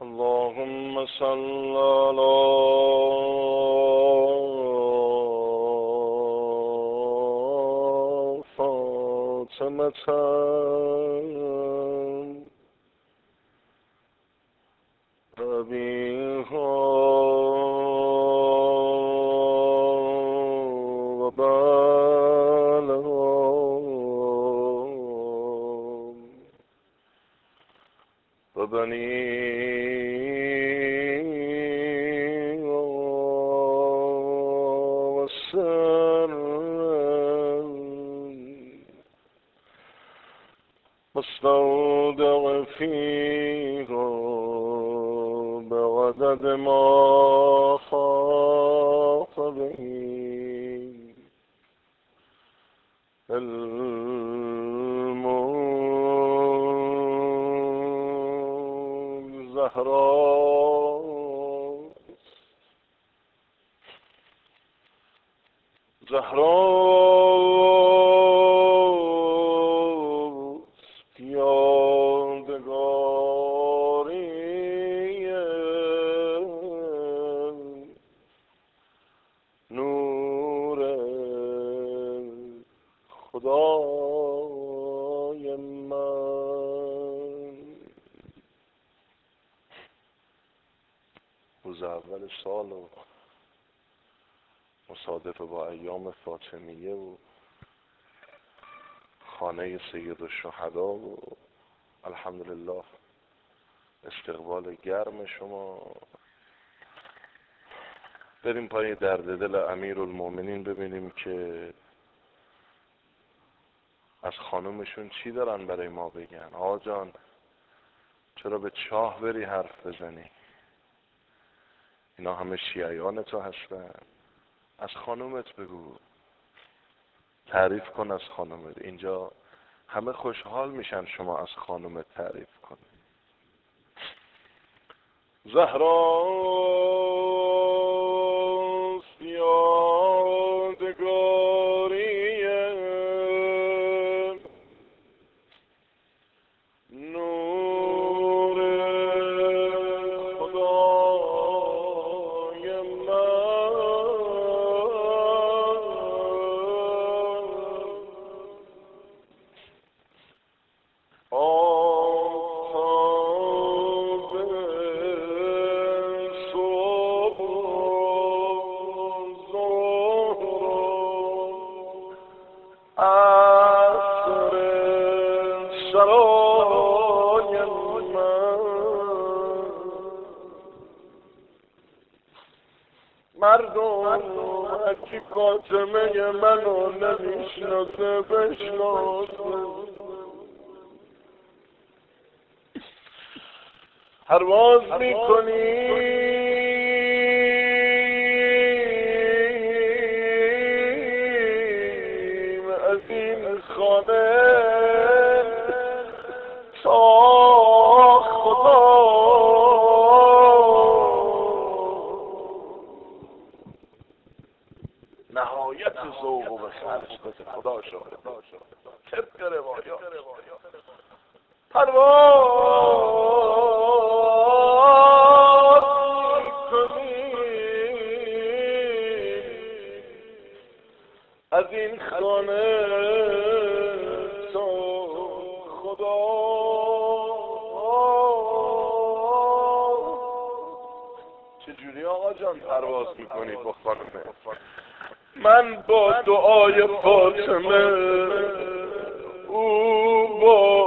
اللهم صل على فاطمة أبيها وبالها وبني والسر واستودع فيها بعدد ما خاط به علم زهراست یادگاری نور خدای من. روز اول سال و مصادف با ایام فاطمیه و خانه سید الشهدا و الحمدلله استقبال گرم شما. بریم پای درد دل امیرالمومنین ببینیم که از خانومشون چی دارن برای ما بگن. آقا جان چرا به چاه بری حرف بزنی؟ اینا همه شیعیان تو هستن. از خانومت بگو، تعریف کن از خانومت. اینجا همه خوشحال میشن شما از خانومت تعریف کن. زهراست یادگاری نور خدای من. آفتاب صبح ظهر عصر سرای من. مردم هرکی خاتمه منو نمیشناسه بشناسه. پرواز میکنیم از این خانه تا خدا نهایت ذوق و به خرج بده. خدا شاهد طبق روایات پرواز میکنیم از این خانه تا خدا. چجوری آقا جان پرواز میکنید با خانمه؟ من با دعای فاطمه، او با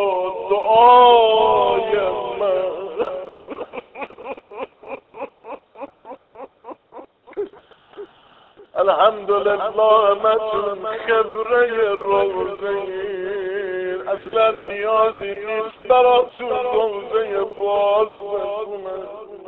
دعای من. الحمدلله همتون خبره روزین، اصلا نیازی نیست براتون روزه باز بخونم.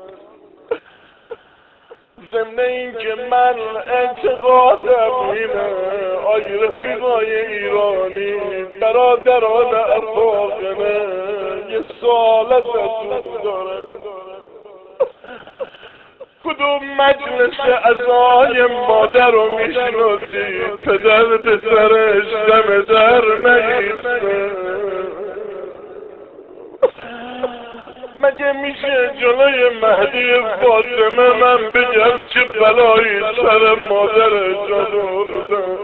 ضمن این که من اعتقادم اینه آی رفیقای ایرانی، برادران افاقنه، یه سوال ازتون داره. کدوم مجلس عزای مادر رو میشناسی پدر پسرش دم در نیسته؟ مگه میشه جلوی مهدی فاطمه من بگم چه بلایی سر مادر جان آوردم؟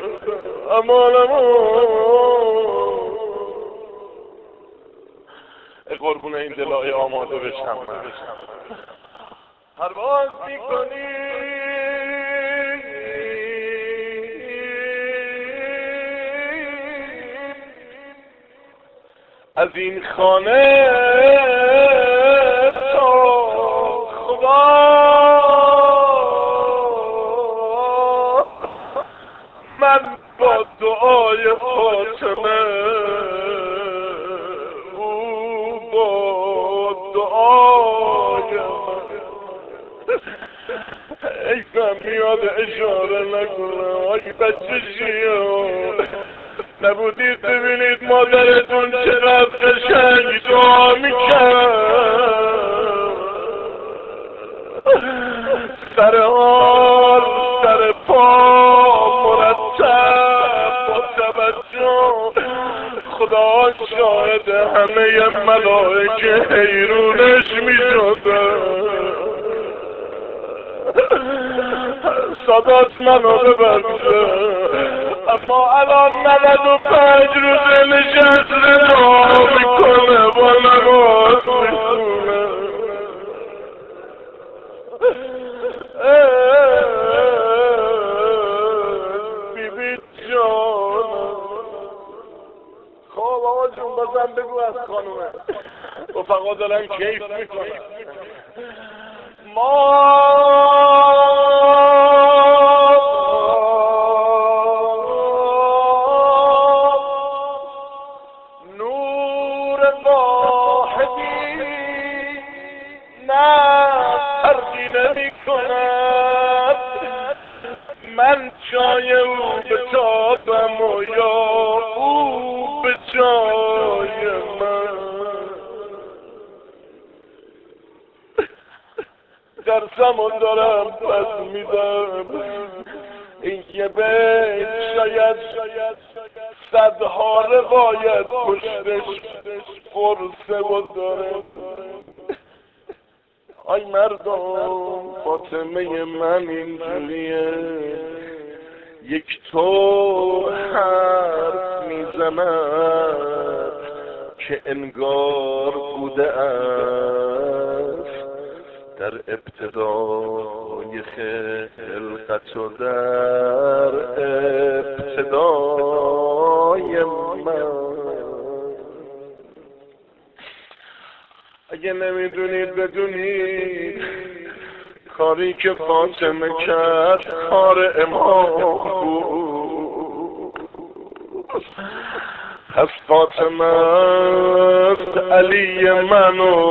قربون این دلای آماده بشم من. پرواز میکنی از این خانه تا خدا، من با دعای فاطمه، او با دعای من. ایسم میاد اشاره نکنم آی بچه شیون، نبودید ببینید مادرتون چقدر قشنگ دعا میکرد، سر حال سر پا مرتب با توجه. خدا شاهد همه ملائکه حیرونش میشدن. صدات منو ببخشه، اما الان 95 روزه نشسته دعا میکنه با نماز میخونه. بیبی جانم. خب آقا جون بازم بگو از خانومه، رفقا دارن کیف میکنن. ما نور واحدی نه فرقی نمی کند، من جای او به تابم و یا او به جای من. در زمان دارم پس میدم این یه بیت شاید صدها روایت پشتش فرسه و داره. آی مردم فاطمه من اینجوریه، یک تو حرف میزند که انگار بوده است در ابتدای خلقت و در ابتدای من. اگه نمیدونید بدونید کاری که فاطمه کرد کار امام بود. پس فاطمه است علی من و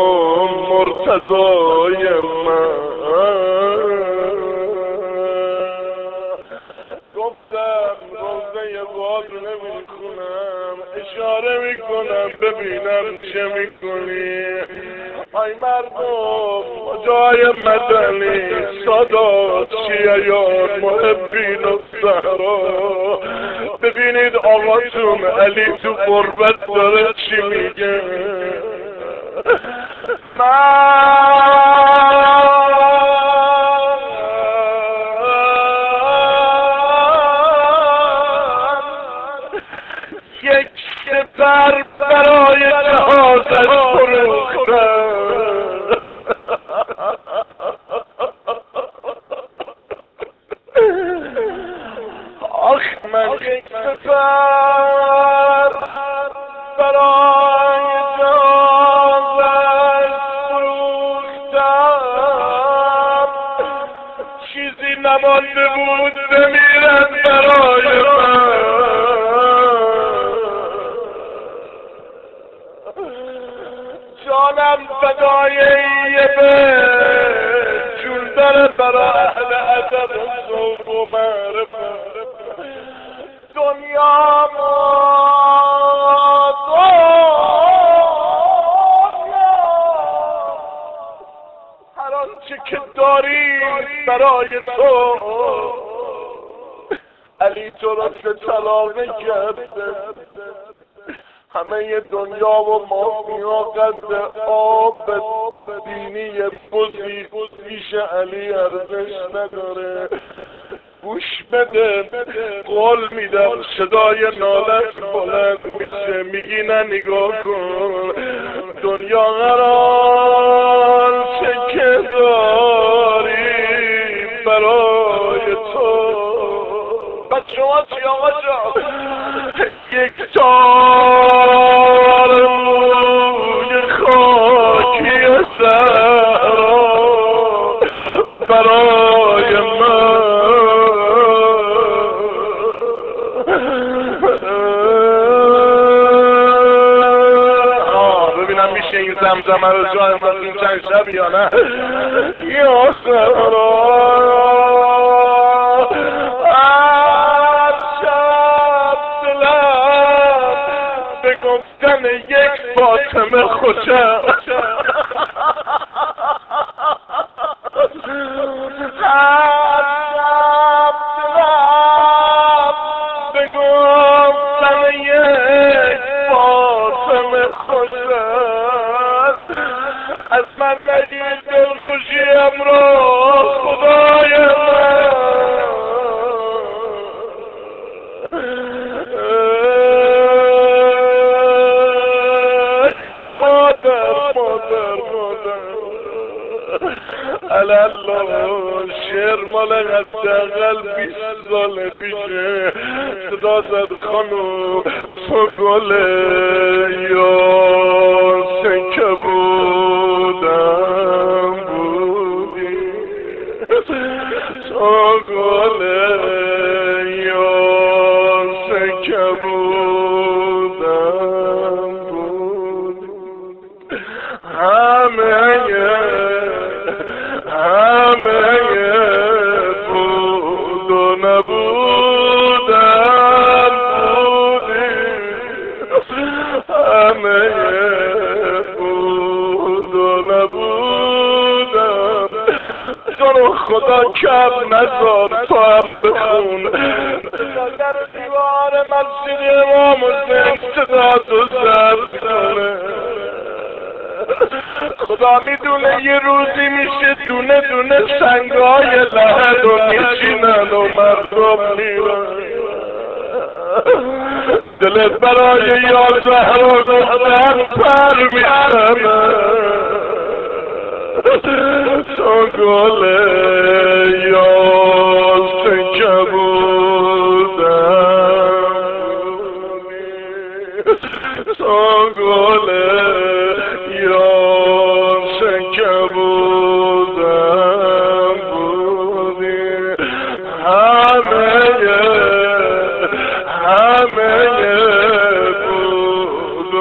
مرتضای من. گفتم روزه باد نمیخونم، اشاره میکنم ببینم چه میکنی. آی مردم جای مدنی سادات شیعیان محبین و سهرا، ببینید آقاتون علی تو قربت داره چی میگه. یک سپر برای جهازش فروختم. آخ من یک سپر برای جهازش فروختم، چیزی نمانده بود بمیرن برای من. جانم فدای یه به جون داره برای اهل ادب و ذوق و معرفت. دنیا هر آنچه که داری برای تو، علی تو را که طلاق کرده همه دنیا و مافیا قد آب دینی بزی پیش علی ارزش نداره. گوش بده، قول میدم صدای نالت بلند میشه، میگی نه نگاه کن دنیا قرار چه که داری برای تو. بچه ها چی آقا جا یک تار موی خاکی سرا برای من. ببینم میشه این زمزمه رو جا اندازیم چند شب یا نه. یا سرا به گفتن یک فاطمه خوشم به گفتن یک فاطمه خوشم. از من نگیر دلخوشیم را خدای من. الله شعر مال حداقل 20 سال پیشه. صدا زد خانم تو گل یاسه که بودم بودی، تو گل یاسه که بودم بودی. همه بود و نبودم بودی، همه بود و نبودم. جانو خدا کم نزار تو هم بخون در دیوار مسجد امام حسین صدا تو زرد کنه. خدا میدونه یه روزی میشه دونه دونه سنگای لحد و میچینن و مردم میرن. دلت برای یا زهرا گفتن پر میزنه. تو گل یاسه که بودم، تو گل یاسه که بودم بودی. همه بود و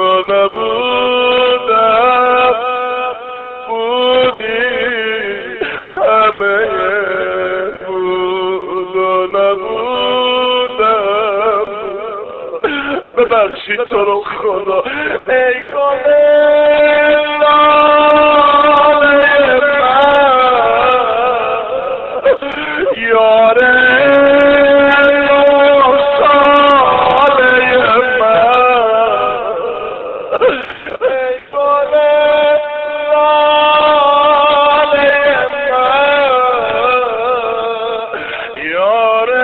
نبودم بودی، همه بود و نبودم. ببخشید تو رو خدا ای گل لاله من، یاره ساله من. ای گل لاله من، یاره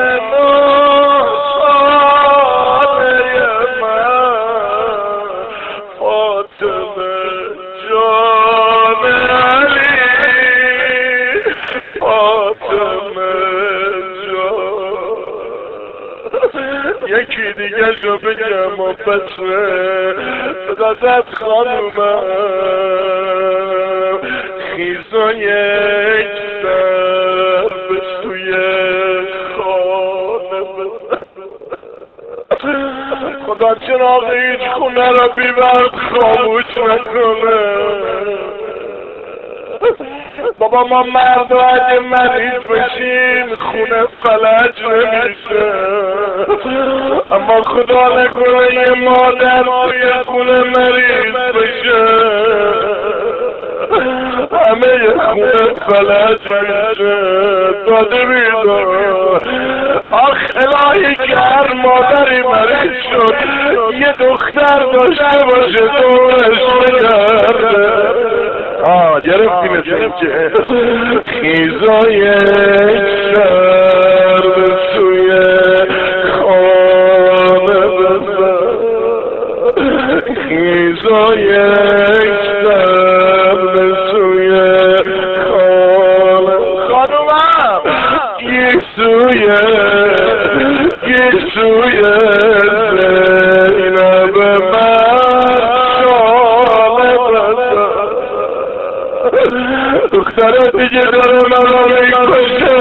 ساله من. فاطمه جان علی، فاطمه جان. یکی دیگه جو بگم و بسه. صدا زد خانومم خیز و یک سر به سوی خانه بزن. خدا چراغ هیچ خونه را بی وقت خاموش نکنه. بابا ما مرد و اگه مریض بشیم خونه فلج نمیشه، اما خدا نکنه یه مادر توی خونه مریض بشه. همه خونه فلج میشه داده بیدار. آخ الهی که هر مادری مریض شد یه دختر داشته باشه دورش بگرده. گرفتیم که خیزای سر به سوی خانه بزن، خیزای سر به سوی خانه. خانومم گیسوی زینب دختره دیگه داره منو میکشه.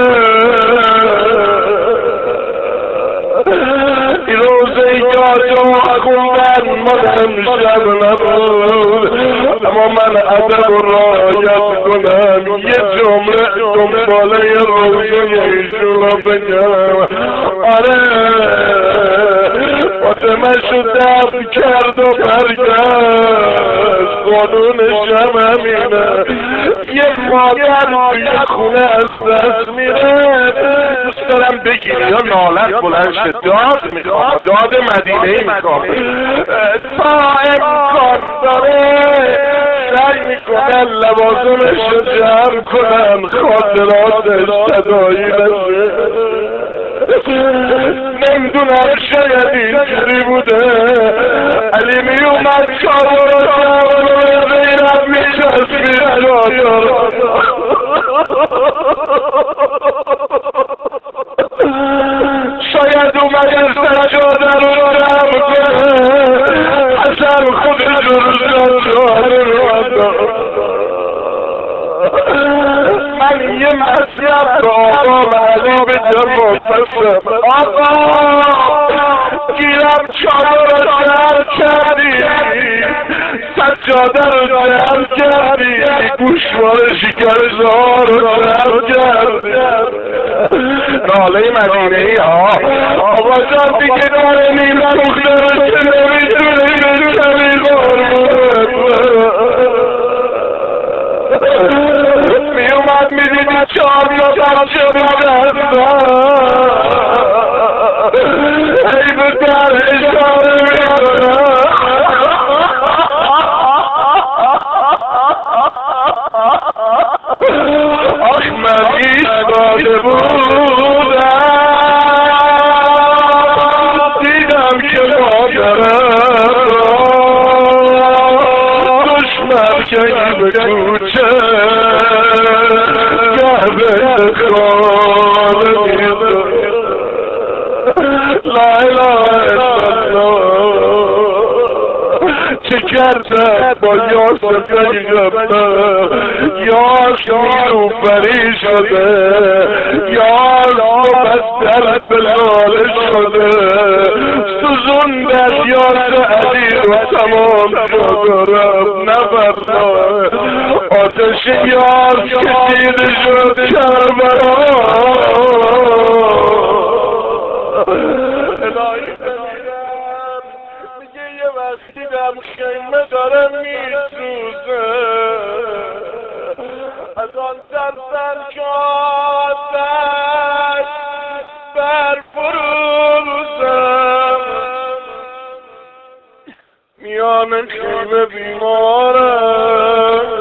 این روزه ای که آجا خوندن من امشب نبود، اما من ادب و رعایت کنم یه جمله دنباله روزه ایشون بگم. آره فاطمه شو دفت کرد و برگشت، قانونشم همینه. یه مادر توی خونه از دست میره دوست دارم بگیری یا نالت بلند شد داد میخوام، داد مدینه ای میخوام. تا امکان داره سعی میکنن لوازمش رو جمع کنن خاطراتش صدایی نشه. نمیدونم شاید اینجوری بوده علی میومد چادر رو غیرت میشست شاید اومد سجاده رو جمع کنه حسن خودش رو چادر من یه مسیح به آقا علی بدم مفسم. آقا گیرم چادر رو جمع کردی، سجاده رو جمع کردی، گوشوار شکرزار رو جمع کردی. ناله مدینه ای آقا جان دیگه داره نیم دخترش که نمیتونه بشنی میومد میدیدی 4 تا بچه میدستن ای به در اشاره میکنه. آخ من ایستاده بودم دیدم که مادرم دشمن که به کوچه گرده خانه میده. لا اله الا الله چه کرده با یاس پیغمبر، یاس نیلوفری شده، یاس مبدل بلاله شده، سوزون در یاس علی و تمام شده رب نبرده آتش یاس که دیده شد کربلا. یه وقتی در خیمه داره میسوزه از آن ترسن که آتش بر فروزم میان خیمه بیمارم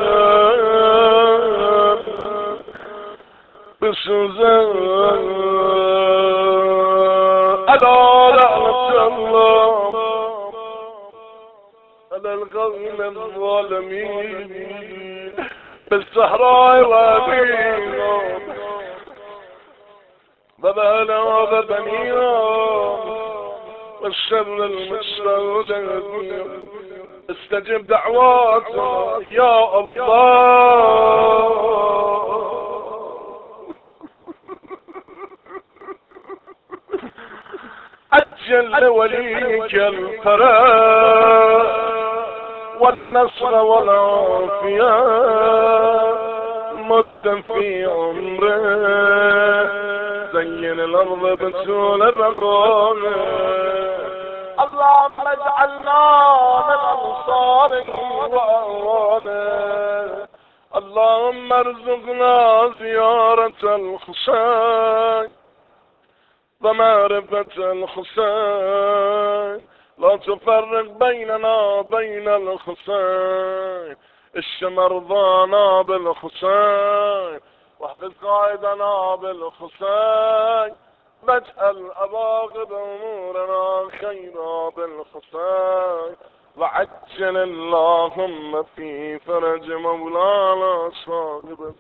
بسوزم. الا رحمت الله على القوم الظالمين بالصحراء وابينا وبهلا وبنينا والشر المستودع استجب دعواتنا يا الله. عجل وليك الفرج والنصر والعافية مد في عمره زين الأرض بسول بقامه. اللهم اجعلنا من أنصاره وأعوانه. اللهم ارزقنا زيارة الحسين ومعرفة الحسين، لا تفرق بيننا وبين الحسين، اشف مرضانا بالحسين، واحفظ قائدنا بالحسين، واجعل عواقب امورنا خيرا بالحسين، وعجل اللهم في فرج مولانا صاحب